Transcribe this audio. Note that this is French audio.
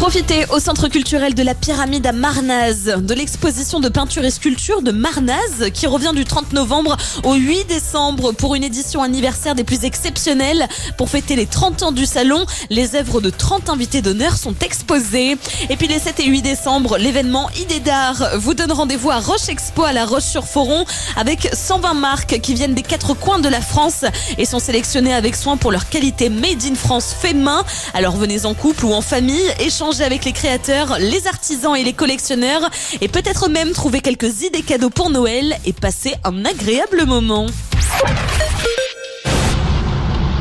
Profitez au Centre culturel de la Pyramide à Marnaz de l'exposition de peinture et sculpture de Marnaz qui revient du 30 novembre au 8 décembre pour une édition anniversaire des plus exceptionnelles. Pour fêter les 30 ans du salon, les œuvres de 30 invités d'honneur sont exposées. Et puis les 7 et 8 décembre, l'événement Idées d'art vous donne rendez-vous à Roche Expo à La Roche-sur-Foron avec 120 marques qui viennent des 4 coins de la France et sont sélectionnées avec soin pour leur qualité made in France fait main. Alors venez en couple ou en famille, échangez avec les créateurs, les artisans et les collectionneurs et peut-être même trouver quelques idées cadeaux pour Noël et passer un agréable moment.